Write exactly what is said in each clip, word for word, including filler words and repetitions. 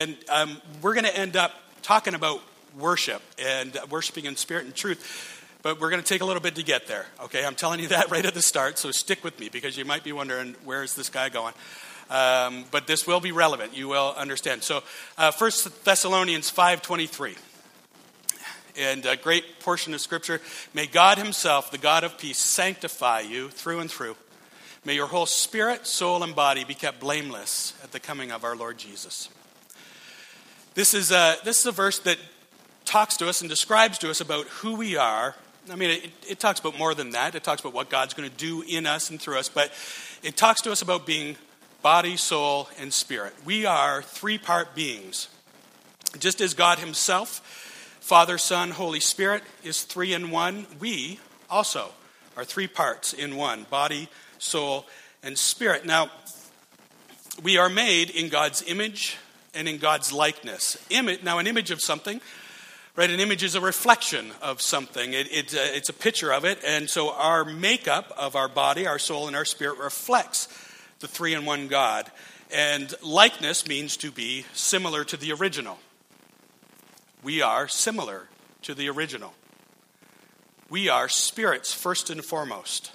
And um, we're going to end up talking about worship and worshiping in spirit and truth. But we're going to take a little bit to get there, okay? I'm telling you that right at the start, so stick with me because you might be wondering, where is this guy going? Um, but this will be relevant. You will understand. So uh, First Thessalonians five twenty-three. And a great portion of Scripture. May God himself, the God of peace, sanctify you through and through. May your whole spirit, soul, and body be kept blameless at the coming of our Lord Jesus. This is a, this is a verse that talks to us and describes to us about who we are. I mean, it, it talks about more than that. It talks about what God's going to do in us and through us. But it talks to us about being body, soul, and spirit. We are three-part beings. Just as God himself, Father, Son, Holy Spirit, is three in one, we also are three parts in one, body, soul, and spirit. Now, we are made in God's image and in God's likeness. Image, now, an image of something, right? An image is a reflection of something. It, it, uh, it's a picture of it. And so our makeup of our body, our soul, and our spirit reflects the three-in-one God. And likeness means to be similar to the original. We are similar to the original. We are spirits first and foremost.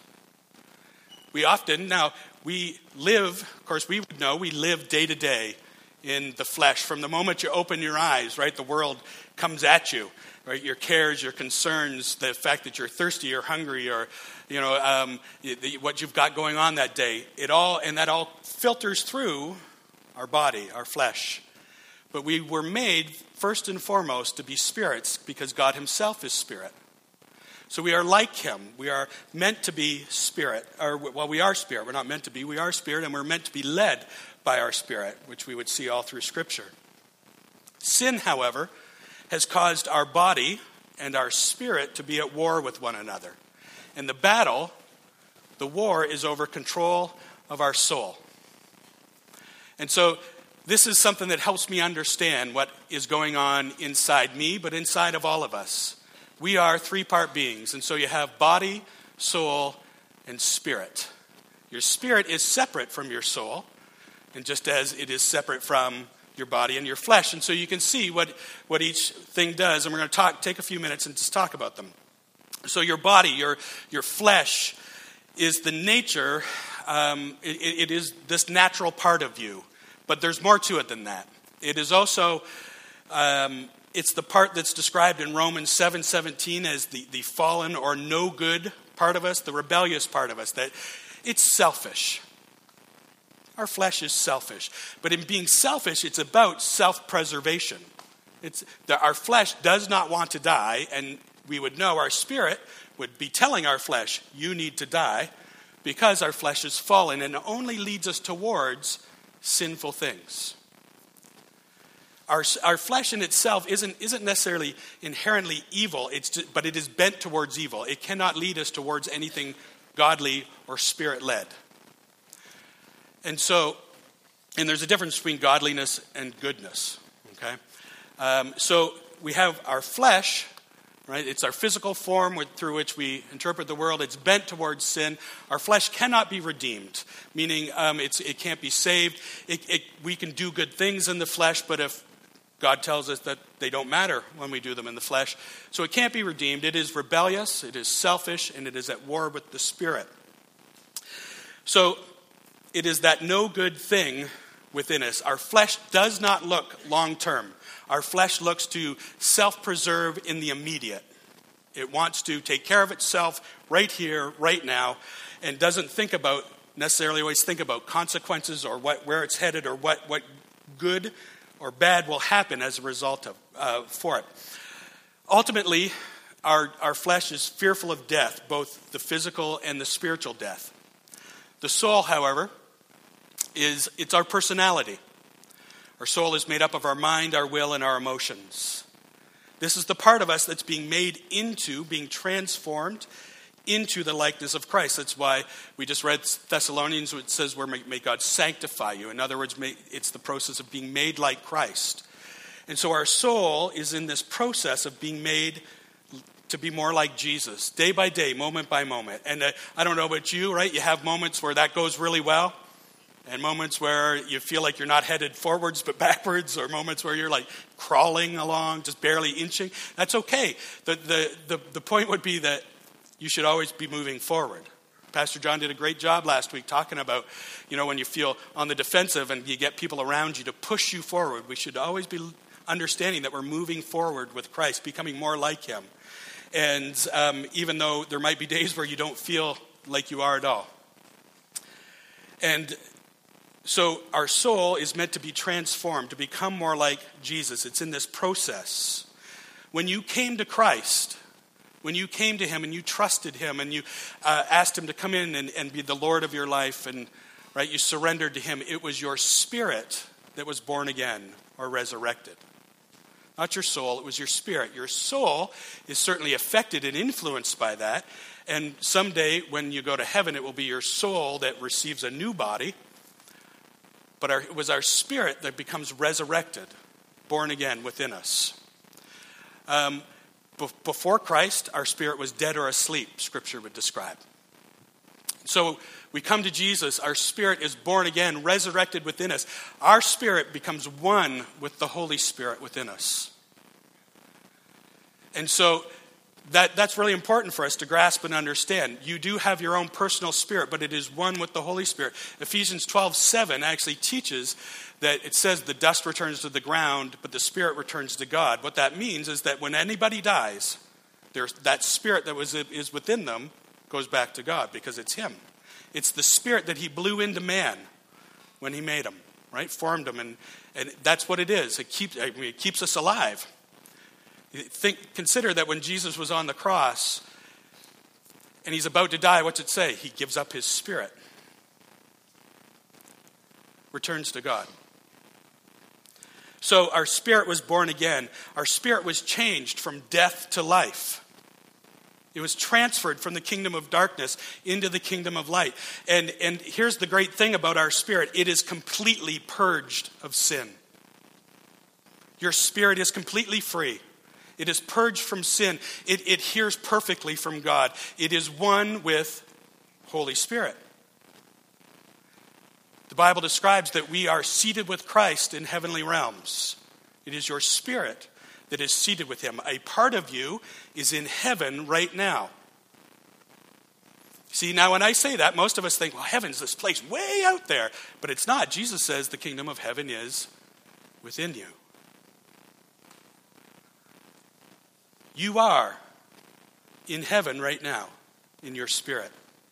We often, now, we live, of course, we would know, we live day to day in the flesh. From the moment you open your eyes, right, the world comes at you, right? Your cares, your concerns, the fact that you're thirsty or hungry, or you know um, what you've got going on that day. It all and that all filters through our body, our flesh. But we were made first and foremost to be spirits because God himself is spirit. So we are like him. We are meant to be spirit, or well, we are spirit. We're not meant to be. We are spirit, and we're meant to be led by our spirit, which we would see all through Scripture. Sin, however, has caused our body and our spirit to be at war with one another. And the battle, the war, is over control of our soul. And so this is something that helps me understand what is going on inside me, but inside of all of us. We are three-part beings, and so you have body, soul, and spirit. Your spirit is separate from your soul, and just as it is separate from your body and your flesh. And so you can see what, what each thing does, and we're going to talk, take a few minutes and just talk about them. So your body, your, your flesh, is the nature, um, it, it is this natural part of you. But there's more to it than that. It is also, um, it's the part that's described in Romans seven seventeen as the, the fallen or no good part of us, the rebellious part of us, that it's selfish. Our flesh is selfish. But in being selfish, it's about self-preservation. It's the, our flesh does not want to die, and we would know our spirit would be telling our flesh, you need to die, because our flesh is fallen and only leads us towards sinful things. Our, our flesh in itself isn't, isn't necessarily inherently evil, it's just, but it is bent towards evil. It cannot lead us towards anything godly or spirit-led. And so, and there's a difference between godliness and goodness, okay? Um, so we have our flesh, right? It's our physical form with, through which we interpret the world. It's bent towards sin. Our flesh cannot be redeemed, meaning um, it's, it can't be saved. It, it, we can do good things in the flesh, but if God tells us that they don't matter when we do them in the flesh. So it can't be redeemed. It is rebellious, it is selfish, and it is at war with the Spirit. So it is that no good thing within us. Our flesh does not look long-term. Our flesh looks to self-preserve in the immediate. It wants to take care of itself right here, right now, and doesn't think about, necessarily always think about consequences or what, where it's headed or what, what good or bad will happen as a result of uh, for it. Ultimately, our, our flesh is fearful of death, both the physical and the spiritual death. The soul, however, is it's our personality. Our soul is made up of our mind, our will, and our emotions. This is the part of us that's being made into, being transformed into the likeness of Christ. That's why we just read Thessalonians, which says, where may God sanctify you. In other words, it's the process of being made like Christ. And so our soul is in this process of being made to be more like Jesus, day by day, moment by moment. And uh, I don't know about you, right? You have moments where that goes really well, and moments where you feel like you're not headed forwards but backwards, or moments where you're like crawling along, just barely inching. That's okay. The, the, the, the point would be that you should always be moving forward. Pastor John did a great job last week talking about, you know, when you feel on the defensive and you get people around you to push you forward, we should always be understanding that we're moving forward with Christ, becoming more like him. And um, even though there might be days where you don't feel like you are at all. And so our soul is meant to be transformed, to become more like Jesus. It's in this process. When you came to Christ, when you came to him and you trusted him and you uh, asked him to come in and, and be the Lord of your life, and right, you surrendered to him, it was your spirit that was born again or resurrected. Not your soul, it was your spirit. Your soul is certainly affected and influenced by that. And someday when you go to heaven, it will be your soul that receives a new body. But our, it was our spirit that becomes resurrected, born again within us. Um, be- before Christ, our spirit was dead or asleep, Scripture would describe. So we come to Jesus, our spirit is born again, resurrected within us. Our spirit becomes one with the Holy Spirit within us. And so that, that's really important for us to grasp and understand. You do have your own personal spirit, but it is one with the Holy Spirit. Ephesians twelve seven actually teaches that it says the dust returns to the ground, but the spirit returns to God. What that means is that when anybody dies, there's, that spirit that was is within them goes back to God because it's him. It's the spirit that he blew into man when he made him, right? Formed him, and, and that's what it is. It keeps, I mean, it keeps us alive. Think, consider that when Jesus was on the cross and he's about to die, what's it say? He gives up his spirit. Returns to God. So our spirit was born again. Our spirit was changed from death to life. It was transferred from the kingdom of darkness into the kingdom of light. And, and here's the great thing about our spirit. It is completely purged of sin. Your spirit is completely free. It is purged from sin. It, it hears perfectly from God. It is one with Holy Spirit. The Bible describes that we are seated with Christ in heavenly realms. It is your spirit that is seated with him. A part of you is in heaven right now. See, now when I say that, most of us think, well, heaven's this place way out there. But it's not. Jesus says the kingdom of heaven is within you. You are in heaven right now, in your spirit.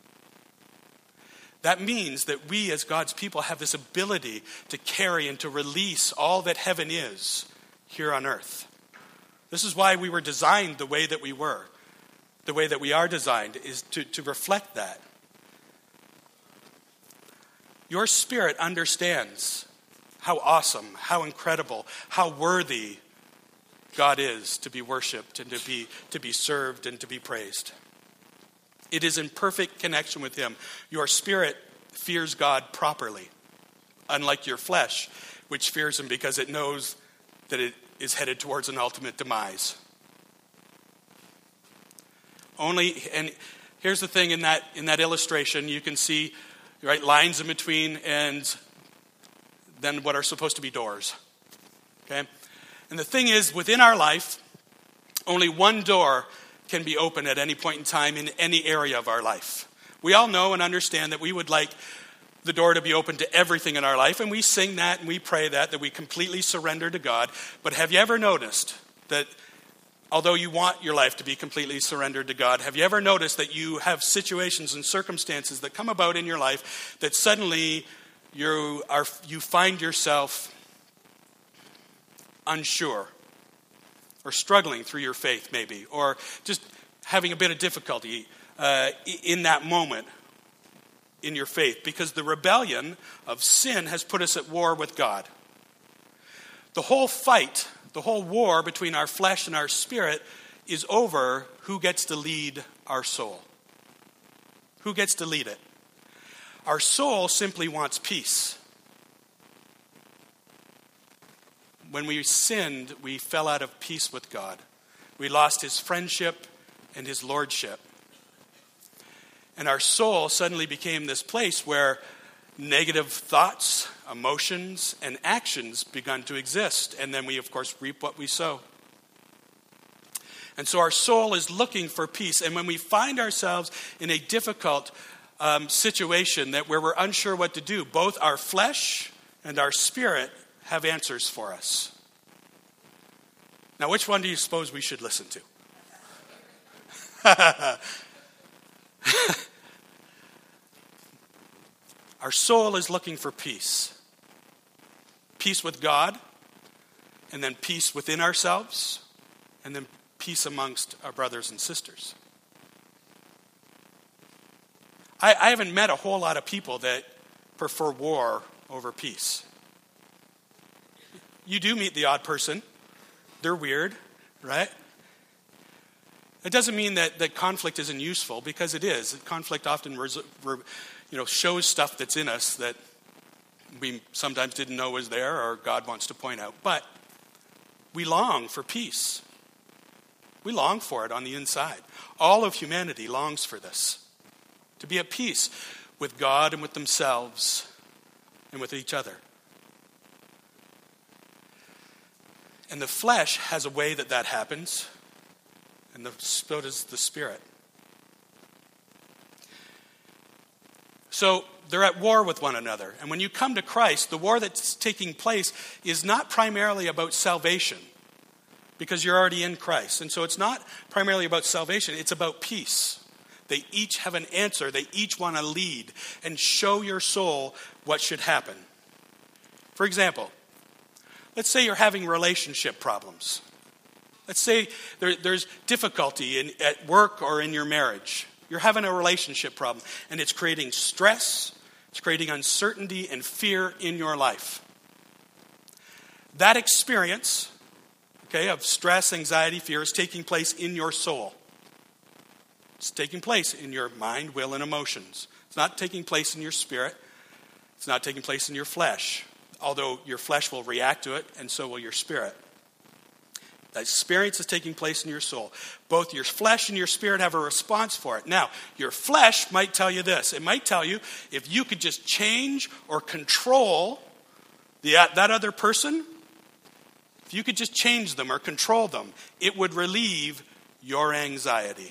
That means that we as God's people have this ability to carry and to release all that heaven is here on earth. This is why we were designed the way that we were. The way that we are designed is to, to reflect that. Your spirit understands how awesome, how incredible, how worthy God is to be worshipped and to be to be served and to be praised. It is in perfect connection with him. Your spirit fears God properly, unlike your flesh, which fears him because it knows that it is headed towards an ultimate demise. Only, and here's the thing in that in that illustration, you can see right lines in between and then what are supposed to be doors. Okay? And the thing is, within our life, only one door can be open at any point in time in any area of our life. We all know and understand that we would like the door to be open to everything in our life, and we sing that and we pray that, that we completely surrender to God. But have you ever noticed that although you want your life to be completely surrendered to God, have you ever noticed that you have situations and circumstances that come about in your life that suddenly you are you find yourself unsure or struggling through your faith maybe, or just having a bit of difficulty uh, in that moment in your faith because the rebellion of sin has put us at war with God. The whole fight, the whole war between our flesh and our spirit is over who gets to lead our soul. Who gets to lead it? Our soul simply wants peace. When we sinned, we fell out of peace with God. We lost his friendship and his lordship. And our soul suddenly became this place where negative thoughts, emotions, and actions begun to exist. And then we, of course, reap what we sow. And so our soul is looking for peace. And when we find ourselves in a difficult um, situation that where we're unsure what to do, both our flesh and our spirit have answers for us. Now, which one do you suppose we should listen to? Our soul is looking for peace. Peace with God, and then peace within ourselves, and then peace amongst our brothers and sisters. I, I haven't met a whole lot of people that prefer war over peace. You do meet the odd person. They're weird, right? It doesn't mean that, that conflict isn't useful, because it is. Conflict often res, re, you know, shows stuff that's in us that we sometimes didn't know was there or God wants to point out. But we long for peace. We long for it on the inside. All of humanity longs for this. To be at peace with God and with themselves and with each other. And the flesh has a way that that happens. And the, so does the spirit. So they're at war with one another. And when you come to Christ, the war that's taking place is not primarily about salvation, because you're already in Christ. And so it's not primarily about salvation, it's about peace. They each have an answer. They each want to lead and show your soul what should happen. For example, let's say you're having relationship problems. Let's say there, there's difficulty in, at work or in your marriage. You're having a relationship problem, and it's creating stress, it's creating uncertainty and fear in your life. That experience, okay, of stress, anxiety, fear is taking place in your soul. It's taking place in your mind, will, and emotions. It's not taking place in your spirit. It's not taking place in your flesh, although your flesh will react to it, and so will your spirit. That experience is taking place in your soul. Both your flesh and your spirit have a response for it. Now, your flesh might tell you this. It might tell you, if you could just change or control the, that other person, if you could just change them or control them, it would relieve your anxiety.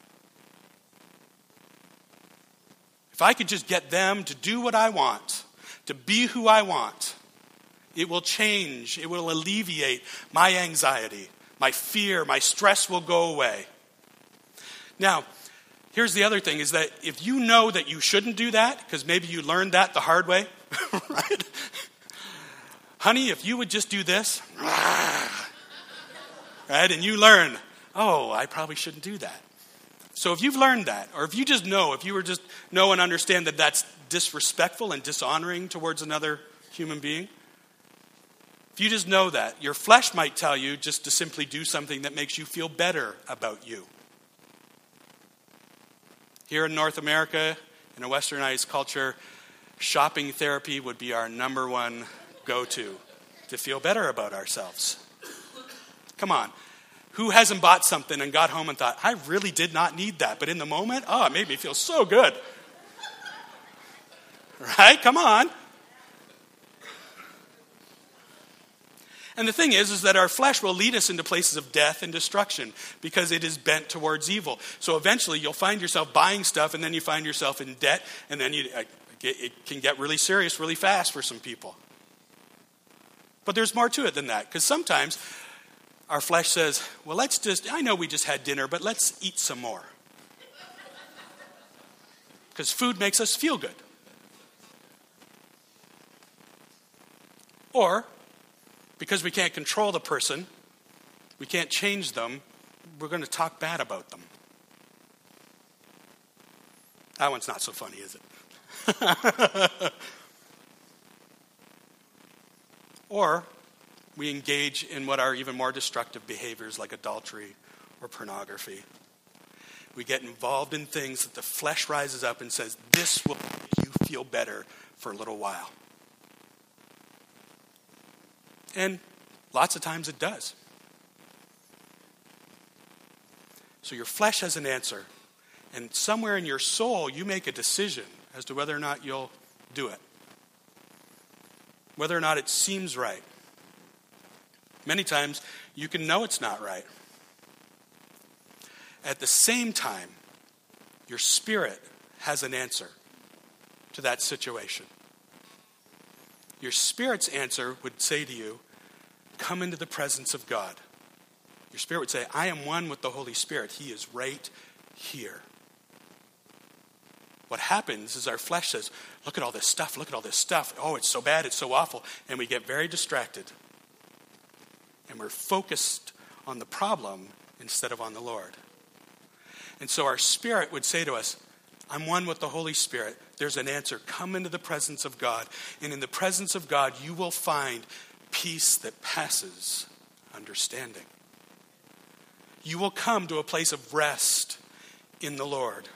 If I could just get them to do what I want, to be who I want, it will change, it will alleviate my anxiety, my fear, my stress will go away. Now, here's the other thing, is that if you know that you shouldn't do that, because maybe you learned that the hard way, right? Honey, if you would just do this, right? And you learn, oh, I probably shouldn't do that. So if you've learned that, or if you just know, if you were just know and understand that that's disrespectful and dishonoring towards another human being, if you just know that, your flesh might tell you just to simply do something that makes you feel better about you. Here in North America, in a westernized culture, shopping therapy would be our number one go-to to feel better about ourselves. Come on. Who hasn't bought something and got home and thought, I really did not need that, but in the moment, oh, it made me feel so good. Right? Come on. And the thing is, is that our flesh will lead us into places of death and destruction because it is bent towards evil. So eventually you'll find yourself buying stuff, and then you find yourself in debt, and then you, it can get really serious really fast for some people. But there's more to it than that, because sometimes our flesh says, well, let's just, I know we just had dinner, but let's eat some more. Because food makes us feel good. Or, because we can't control the person, we can't change them, we're going to talk bad about them. That one's not so funny, is it? Or we engage in what are even more destructive behaviors like adultery or pornography. We get involved in things that the flesh rises up and says, this will make you feel better for a little while. And lots of times it does. So your flesh has an answer. And somewhere in your soul, you make a decision as to whether or not you'll do it. whether or not it seems right. Many times, you can know it's not right. At the same time, your spirit has an answer to that situation. Your spirit's answer would say to you, come into the presence of God. Your spirit would say, I am one with the Holy Spirit. He is right here. What happens is our flesh says, look at all this stuff, look at all this stuff. Oh, it's so bad, it's so awful. And we get very distracted. And we're focused on the problem instead of on the Lord. And so our spirit would say to us, I'm one with the Holy Spirit. There's an answer. Come into the presence of God. And in the presence of God, you will find peace that passes understanding. You will come to a place of rest in the Lord.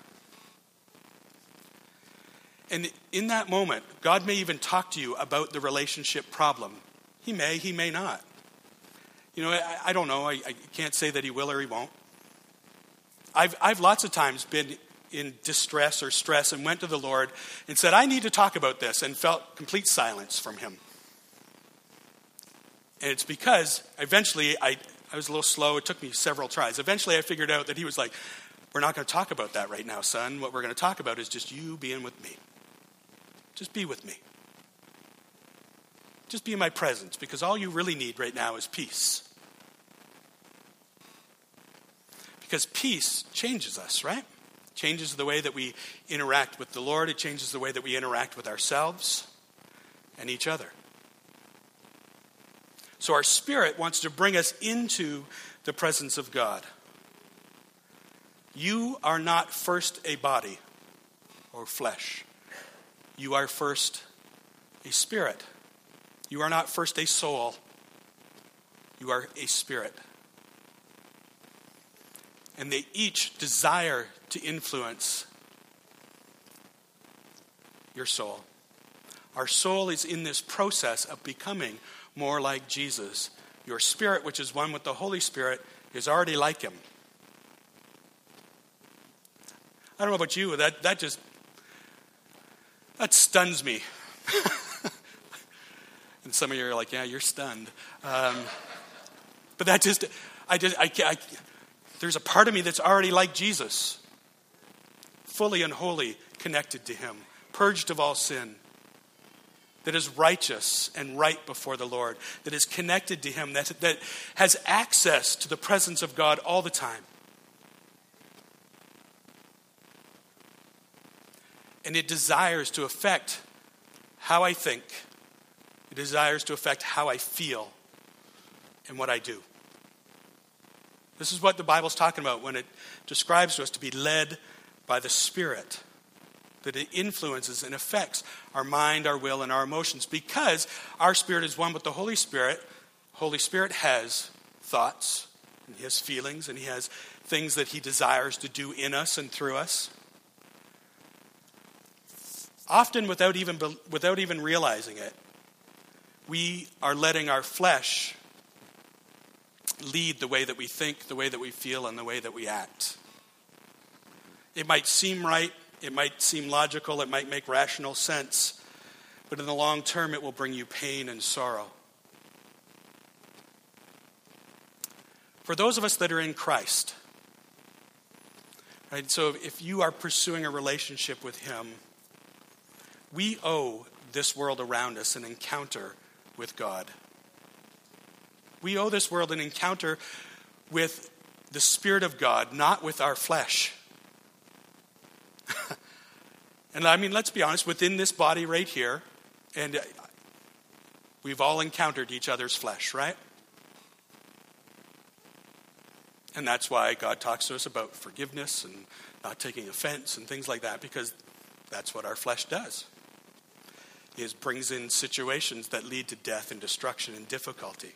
And in that moment, God may even talk to you about the relationship problem. He may, he may not. You know, I, I don't know. I, I can't say that he will or he won't. I've, I've lots of times been in distress or stress and went to the Lord and said, I need to talk about this, and felt complete silence from him. And it's because eventually I, I was a little slow. It took me several tries. Eventually I figured out that he was like, we're not going to talk about that right now, son. What we're going to talk about is just you being with me. Just be with me. Just be in my presence, because all you really need right now is peace. Because peace changes us, right? Changes the way that we interact with the Lord. It changes the way that we interact with ourselves and each other. So our spirit wants to bring us into the presence of God. You are not first a body or flesh. You are first a spirit. You are not first a soul. You are a spirit. And they each desire to influence your soul. Our soul is in this process of becoming more like Jesus. Your spirit, which is one with the Holy Spirit, is already like him. I don't know about you, that, that just, that stuns me. And some of you are like, yeah, you're stunned. Um, but that just, I just, I, I, there's a part of me that's already like Jesus. Fully and wholly connected to him. Purged of all sin. That is righteous and right before the Lord. That is connected to him. That, that has access to the presence of God all the time. And it desires to affect how I think. It desires to affect how I feel and what I do. This is what the Bible's talking about when it describes to us to be led by the Spirit. That it influences and affects our mind, our will, and our emotions. Because our spirit is one with the Holy Spirit, Holy Spirit has thoughts, and he has feelings, and he has things that he desires to do in us and through us. Often without even, without even realizing it, we are letting our flesh lead the way that we think, the way that we feel, and the way that we act. It might seem right, it might seem logical, it might make rational sense, but in the long term it will bring you pain and sorrow. For those of us that are in Christ, right, so if you are pursuing a relationship with him, we owe this world around us an encounter with God. We owe this world an encounter with the Spirit of God, not with our flesh. And I mean, let's be honest, within this body right here, and we've all encountered each other's flesh, right? And that's why God talks to us about forgiveness and not taking offense and things like that, because that's what our flesh does. It brings in situations that lead to death and destruction and difficulty.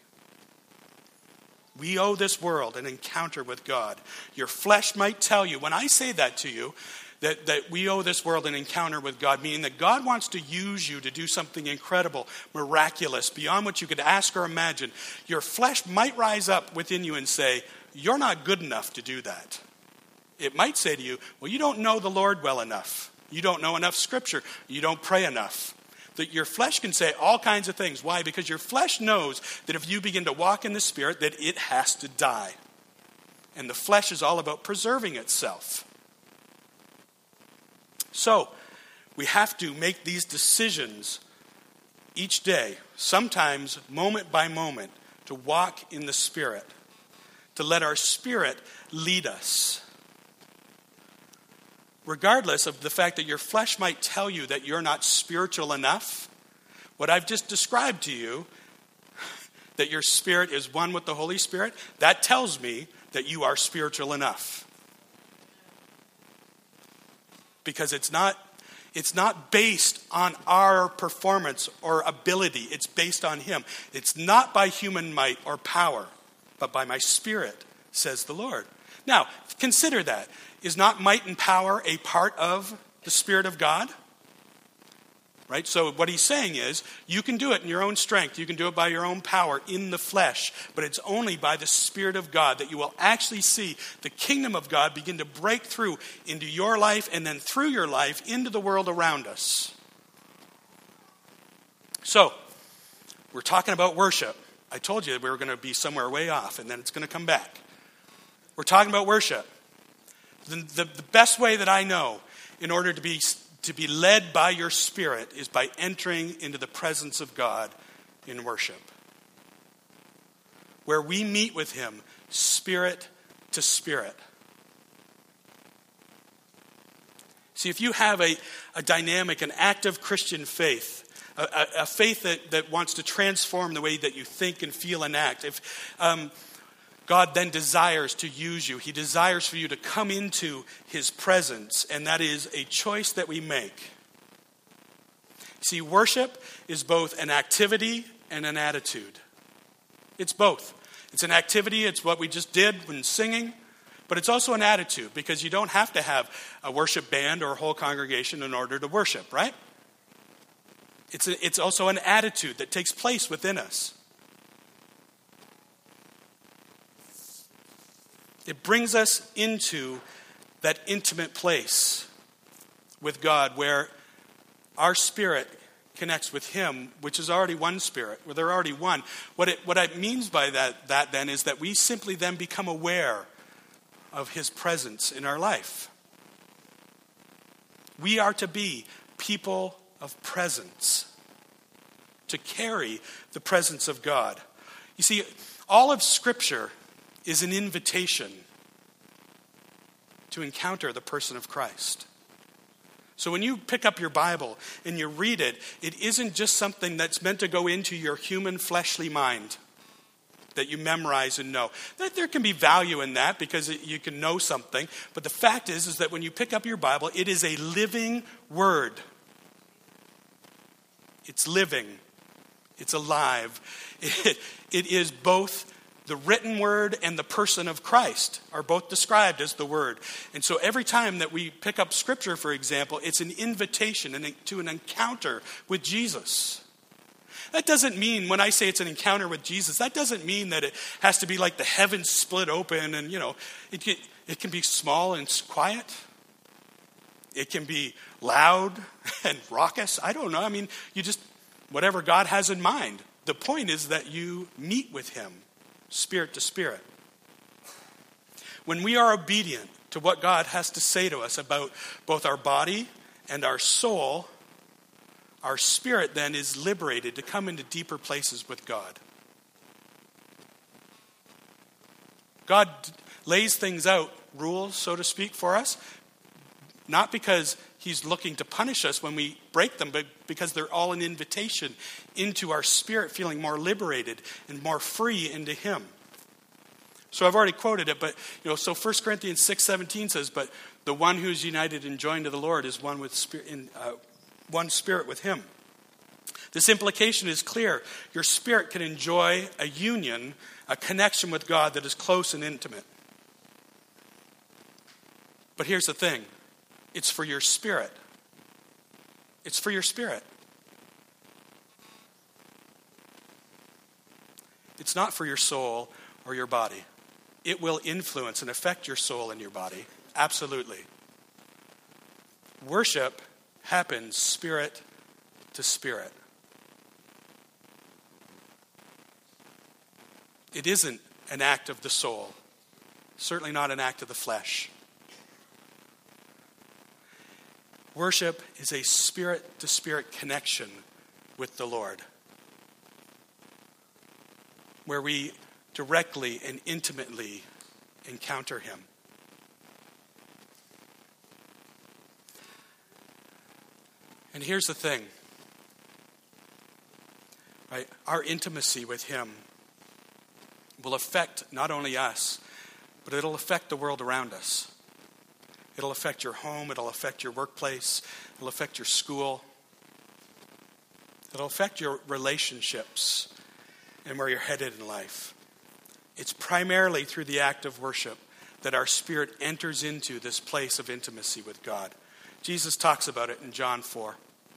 We owe this world an encounter with God. Your flesh might tell you, when I say that to you, that, that we owe this world an encounter with God, meaning that God wants to use you to do something incredible, miraculous, beyond what you could ask or imagine. Your flesh might rise up within you and say, you're not good enough to do that. It might say to you, well, you don't know the Lord well enough. You don't know enough Scripture. You don't pray enough. That your flesh can say all kinds of things. Why? Because your flesh knows that if you begin to walk in the Spirit, that it has to die. And the flesh is all about preserving itself. So, we have to make these decisions each day, sometimes moment by moment, to walk in the Spirit, to let our spirit lead us. Regardless of the fact that your flesh might tell you that you're not spiritual enough, what I've just described to you, that your spirit is one with the Holy Spirit, that tells me that you are spiritual enough. Because it's not, it's not based on our performance or ability. It's based on Him. It's not by human might or power, but by my Spirit, says the Lord. Now, consider that. Is not might and power a part of the Spirit of God? Right? So what he's saying is, you can do it in your own strength. You can do it by your own power in the flesh. But it's only by the Spirit of God that you will actually see the kingdom of God begin to break through into your life and then through your life into the world around us. So, we're talking about worship. I told you we were going to be somewhere way off and then it's going to come back. We're talking about worship. The, the, the best way that I know in order to be to be led by your Spirit is by entering into the presence of God in worship, where we meet with Him spirit to spirit. See, if you have a, a dynamic, an active Christian faith, a, a, a faith that, that wants to transform the way that you think and feel and act, if um, God then desires to use you. He desires for you to come into His presence, and that is a choice that we make. See, worship is both an activity and an attitude. It's both. It's an activity, it's what we just did when singing, but it's also an attitude, because you don't have to have a worship band or a whole congregation in order to worship, right? It's a, it's also an attitude that takes place within us. It brings us into that intimate place with God where our spirit connects with Him, which is already one spirit, where they're already one. What it, what it means by that, that then is that we simply then become aware of His presence in our life. We are to be people of presence, to carry the presence of God. You see, all of Scripture is an invitation to encounter the person of Christ. So when you pick up your Bible and you read it, it isn't just something that's meant to go into your human fleshly mind that you memorize and know. There can be value in that because you can know something. But the fact is, is that when you pick up your Bible, it is a living word. It's living. It's alive. It, it is both the written word and the person of Christ are both described as the word. And so every time that we pick up Scripture, for example, it's an invitation to an encounter with Jesus. That doesn't mean, when I say it's an encounter with Jesus, that doesn't mean that it has to be like the heavens split open and, you know, it can, it can be small and quiet. It can be loud and raucous. I don't know. I mean, you just, whatever God has in mind. The point is that you meet with Him. Spirit to spirit. When we are obedient to what God has to say to us about both our body and our soul, our spirit then is liberated to come into deeper places with God. God lays things out, rules, so to speak, for us, not because He's looking to punish us when we break them, but because they're all an invitation into our spirit feeling more liberated and more free into Him. So I've already quoted it, but you know, so First Corinthians six seventeen says, "But the one who is united and joined to the Lord is one with spirit, in uh, one spirit with Him." This implication is clear. Your spirit can enjoy a union, a connection with God that is close and intimate. But here's the thing. It's for your spirit. It's for your spirit. It's not for your soul or your body. It will influence and affect your soul and your body. Absolutely. Worship happens spirit to spirit. It isn't an act of the soul, certainly not an act of the flesh. Worship is a spirit-to-spirit connection with the Lord, where we directly and intimately encounter him. And here's the thing, right? Our intimacy with him will affect not only us, but it'll affect the world around us. It'll affect your home, it'll affect your workplace, it'll affect your school. It'll affect your relationships and where you're headed in life. It's primarily through the act of worship that our spirit enters into this place of intimacy with God. Jesus talks about it in John four.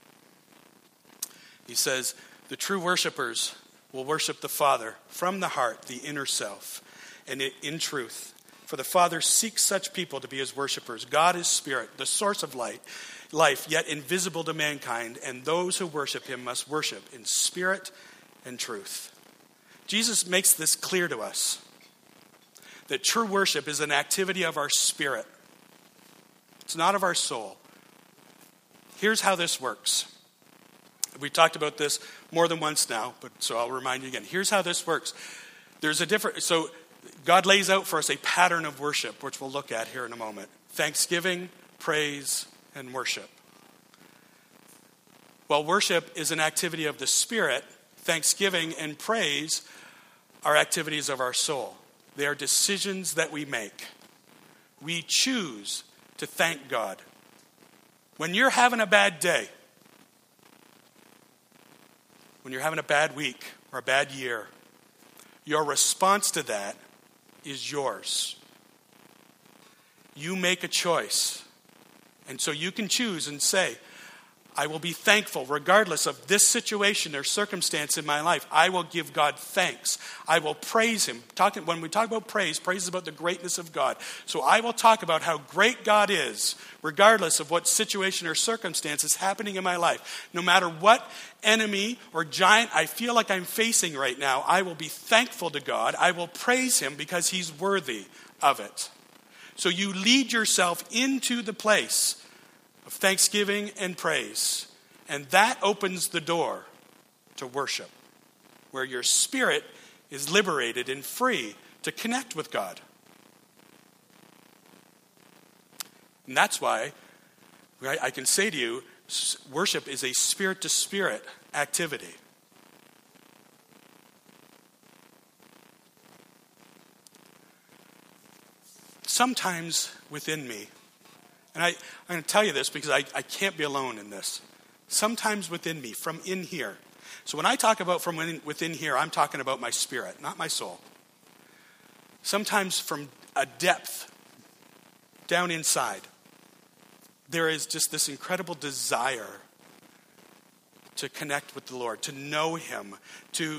He says, the true worshipers will worship the Father from the heart, the inner self, and in truth. For the Father seeks such people to be his worshipers. God is spirit, the source of light, life, yet invisible to mankind, and those who worship him must worship in spirit and truth. Jesus makes this clear to us, that true worship is an activity of our spirit. It's not of our soul. Here's how this works. We talked about this more than once now, but so I'll remind you again. Here's how this works. There's a different, so God lays out for us a pattern of worship, which we'll look at here in a moment. Thanksgiving, praise, and worship. While worship is an activity of the spirit, thanksgiving and praise are activities of our soul. They are decisions that we make. We choose to thank God. When you're having a bad day, when you're having a bad week or a bad year, your response to that is yours. You make a choice. And so you can choose and say, I will be thankful regardless of this situation or circumstance in my life. I will give God thanks. I will praise him. Talking, when we talk about praise, praise is about the greatness of God. So I will talk about how great God is regardless of what situation or circumstance is happening in my life. No matter what enemy or giant I feel like I'm facing right now, I will be thankful to God. I will praise him because he's worthy of it. So you lead yourself into the place of thanksgiving and praise. And that opens the door to worship, where your spirit is liberated and free to connect with God. And that's why I can say to you, worship is a spirit-to-spirit activity. Sometimes within me, and I, I'm going to tell you this because I, I can't be alone in this. Sometimes within me, from in here. So when I talk about from within, within here, I'm talking about my spirit, not my soul. Sometimes from a depth down inside, there is just this incredible desire to connect with the Lord, to know him, to...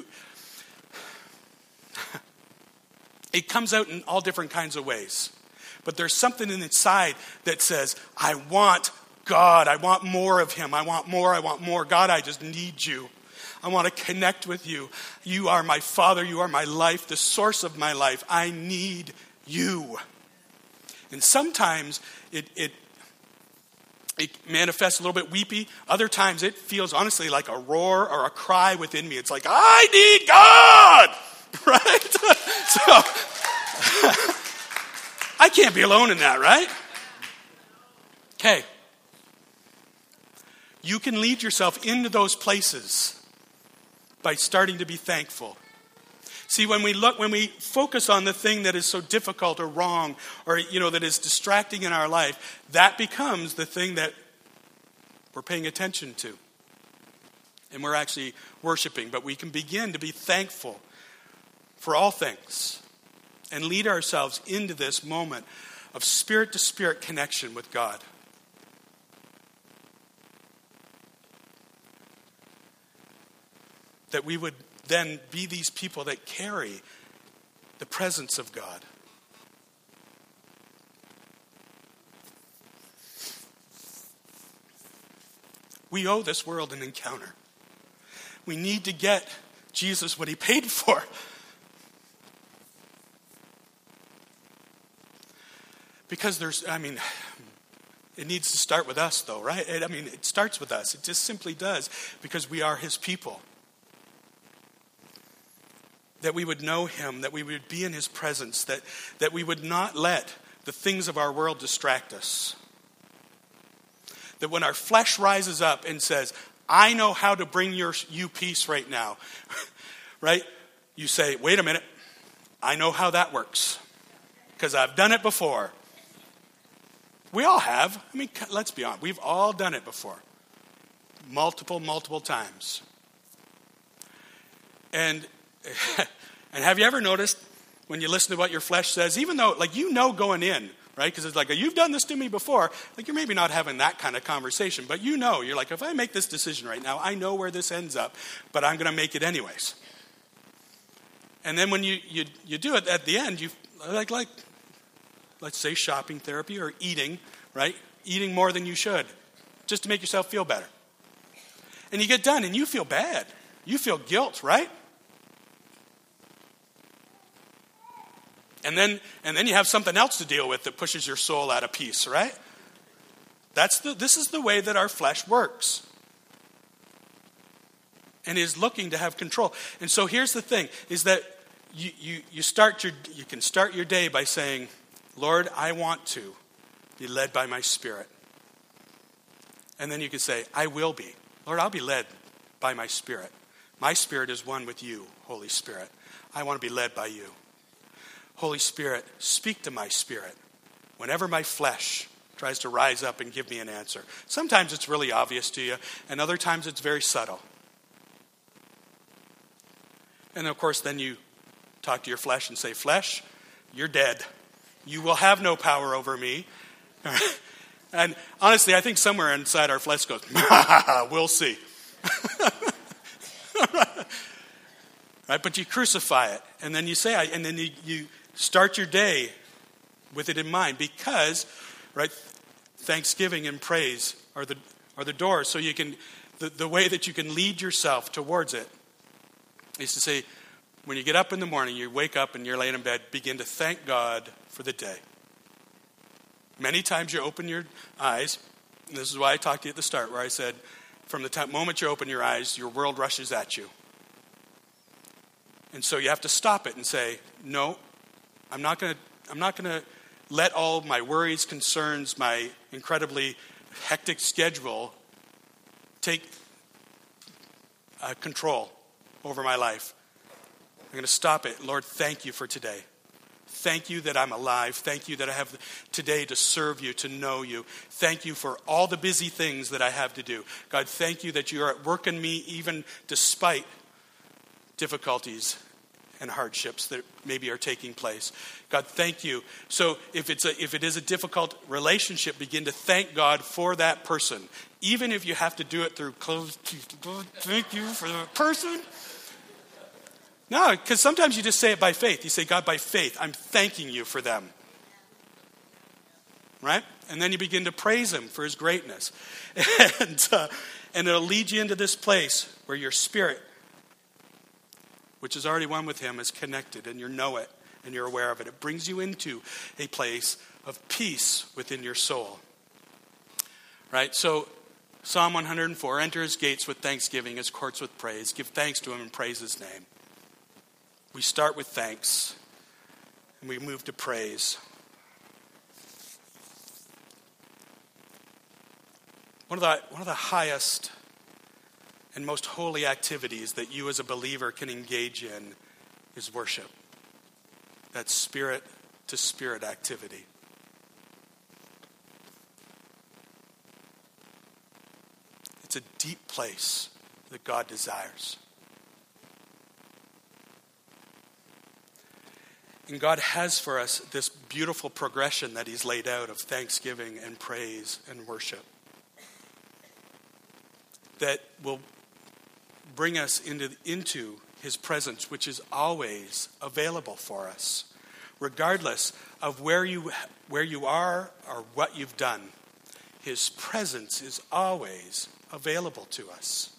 It comes out in all different kinds of ways. But there's something inside that says, I want God. I want more of him. I want more. I want more. God, I just need you. I want to connect with you. You are my Father. You are my life, the source of my life. I need you. And sometimes it, it, it manifests a little bit weepy. Other times it feels honestly like a roar or a cry within me. It's like, I need God! Right? So... I can't be alone in that, right? Okay. You can lead yourself into those places by starting to be thankful. See, when we look, when we focus on the thing that is so difficult or wrong or, you know, that is distracting in our life, that becomes the thing that we're paying attention to. And we're actually worshiping. But we can begin to be thankful for all things. And lead ourselves into this moment of spirit-to-spirit connection with God. That we would then be these people that carry the presence of God. We owe this world an encounter. We need to get Jesus what he paid for. Because there's, I mean, it needs to start with us though, right? I mean, it starts with us. It just simply does, because we are his people. That we would know him, that we would be in his presence, that, that we would not let the things of our world distract us. That when our flesh rises up and says, I know how to bring your, you peace right now, right? You say, wait a minute, I know how that works, because I've done it before. We all have. I mean, let's be honest. We've all done it before. Multiple, multiple times. And and have you ever noticed when you listen to what your flesh says, even though, like, you know going in, right? Because it's like, you've done this to me before. Like, you're maybe not having that kind of conversation, but you know. You're like, if I make this decision right now, I know where this ends up, but I'm going to make it anyways. And then when you, you, you do it, at the end, you like, like, let's say shopping therapy or eating, right? Eating more than you should, just to make yourself feel better. And you get done and you feel bad. You feel guilt, right? And then and then you have something else to deal with that pushes your soul out of peace, right? That's the this is the way that our flesh works. And is looking to have control. And so here's the thing, is that you you you start your you can start your day by saying, Lord, I want to be led by my Spirit. And then you can say, I will be. Lord, I'll be led by my Spirit. My spirit is one with you, Holy Spirit. I want to be led by you. Holy Spirit, speak to my spirit whenever my flesh tries to rise up and give me an answer. Sometimes it's really obvious to you, and other times it's very subtle. And of course, then you talk to your flesh and say, flesh, you're dead. You will have no power over me. And honestly, I think somewhere inside our flesh goes, we'll see. Right? But you crucify it, and then you say, and then you, you start your day with it in mind, because, right, thanksgiving and praise are the are the doors. So you can, the, the way that you can lead yourself towards it is to say, when you get up in the morning, you wake up and you're laying in bed, begin to thank God for the day. Many times you open your eyes, and this is why I talked to you at the start, where I said, from the time, moment you open your eyes, your world rushes at you. And so you have to stop it and say, no, I'm not going to I'm not going to let all my worries, concerns, my incredibly hectic schedule take uh, control over my life. I'm going to stop it. Lord, thank you for today. Thank you that I'm alive. Thank you that I have today to serve you, to know you. Thank you for all the busy things that I have to do. God, thank you that you are at work in me even despite difficulties and hardships that maybe are taking place. God, thank you. So if it's a, if it is a difficult relationship, begin to thank God for that person. Even if you have to do it through closed teeth. God, thank you for that person. No, because sometimes you just say it by faith. You say, God, by faith, I'm thanking you for them. Right? And then you begin to praise him for his greatness. And, uh, and it'll lead you into this place where your spirit, which is already one with him, is connected, and you know it, and you're aware of it. It brings you into a place of peace within your soul. Right? So, Psalm one hundred four, enter his gates with thanksgiving, his courts with praise. Give thanks to him and praise his name. We start with thanks, and we move to praise. One of the, one of the highest and most holy activities that you as a believer can engage in is worship. That spirit-to-spirit activity. It's a deep place that God desires. And God has for us this beautiful progression that he's laid out of thanksgiving and praise and worship that will bring us into, into his presence, which is always available for us, regardless of where you, where you are or what you've done. his presence is always available to us.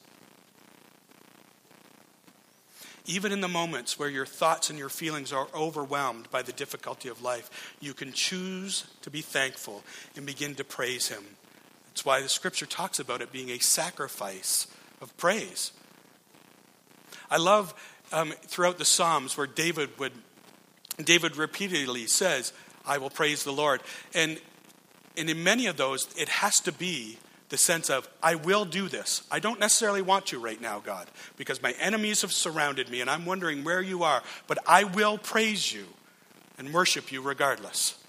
Even in the moments where your thoughts and your feelings are overwhelmed by the difficulty of life, you can choose to be thankful and begin to praise him. That's why the scripture talks about it being a sacrifice of praise. I love um, throughout the Psalms where David would, David repeatedly says, I will praise the Lord. And, and in many of those, it has to be the sense of, I will do this. I don't necessarily want to right now, God, because my enemies have surrounded me and I'm wondering where you are, but I will praise you and worship you regardless.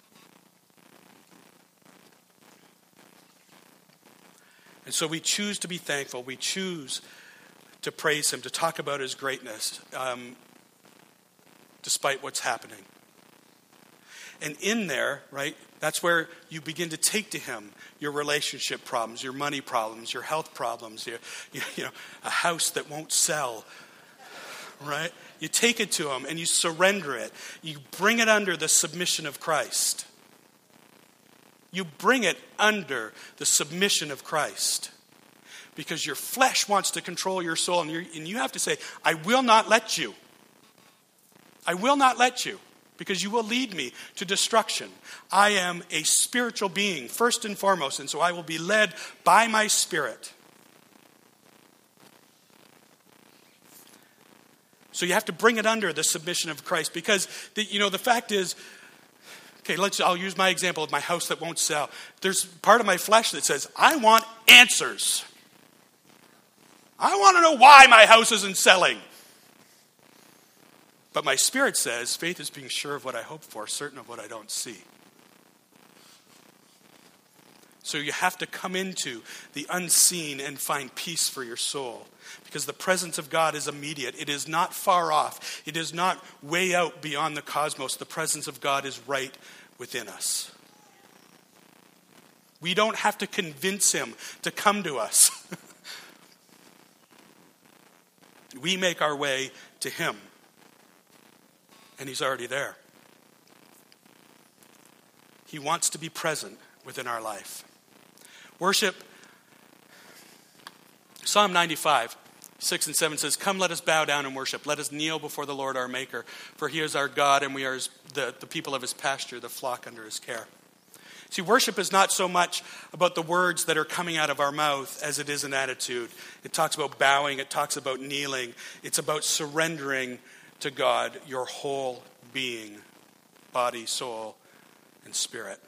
And so we choose to be thankful. We choose to praise him, to talk about his greatness, um, despite what's happening. And in there, right, that's where you begin to take to him your relationship problems, your money problems, your health problems, your, you, you know, a house that won't sell, right? You take it to him and you surrender it. You bring it under the submission of Christ. You bring it under the submission of Christ. Because your flesh wants to control your soul, and, you're, and you have to say, I will not let you. I will not let you. Because you will lead me to destruction. I am a spiritual being, first and foremost, and so I will be led by my Spirit. So you have to bring it under the submission of Christ, because the, you know the fact is, okay, let's. I'll use my example of my house that won't sell. There's part of my flesh that says, I want answers. I want to know why my house isn't selling. But my spirit says, faith is being sure of what I hope for, certain of what I don't see. So you have to come into the unseen and find peace for your soul. Because the presence of God is immediate. It is not far off. It is not way out beyond the cosmos. The presence of God is right within us. We don't have to convince him to come to us. We make our way to him. And he's already there. He wants to be present within our life. Worship, Psalm ninety-five, six and seven says, come, let us bow down and worship. Let us kneel before the Lord our Maker. For he is our God, and we are his, the, the people of his pasture, the flock under his care. See, worship is not so much about the words that are coming out of our mouth as it is an attitude. It talks about bowing. It talks about kneeling. It's about surrendering to God your whole being, body, soul, and spirit.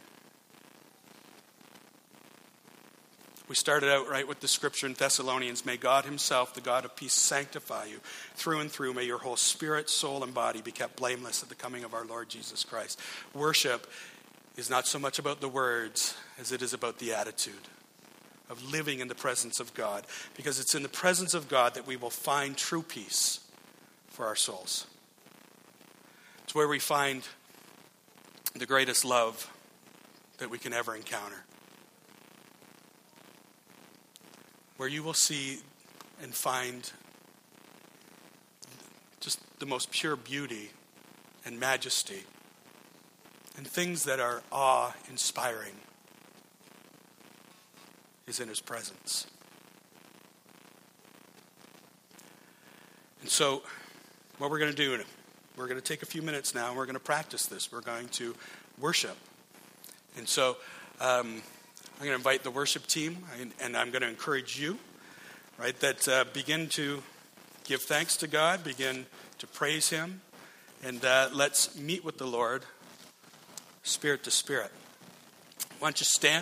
We started out right with the scripture in Thessalonians. May God himself, the God of peace, sanctify you through and through. May your whole spirit, soul, and body be kept blameless at the coming of our Lord Jesus Christ. Worship is not so much about the words as it is about the attitude of living in the presence of God. Because it's in the presence of God that we will find true peace for our souls. It's where we find the greatest love that we can ever encounter. Where you will see and find just the most pure beauty and majesty and things that are awe-inspiring is in his presence. And so, what we're going to do, we're going to take a few minutes now and we're going to practice this. We're going to worship. And so, um, I'm going to invite the worship team, and I'm going to encourage you, right, that uh, begin to give thanks to God, begin to praise him, and uh, let's meet with the Lord, spirit to spirit. Why don't you stand?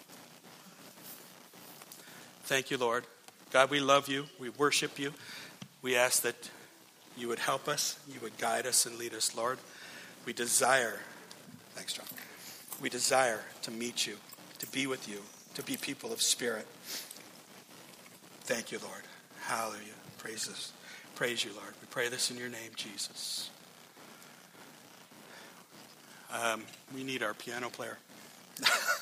Thank you, Lord. God, we love you. We worship you. We ask that you would help us, you would guide us and lead us, Lord. We desire, thanks, John. We desire to meet you, to be with you, to be people of spirit. Thank you, Lord. Hallelujah. Praise this. Praise you, Lord. We pray this in your name, Jesus. Um, we need our piano player.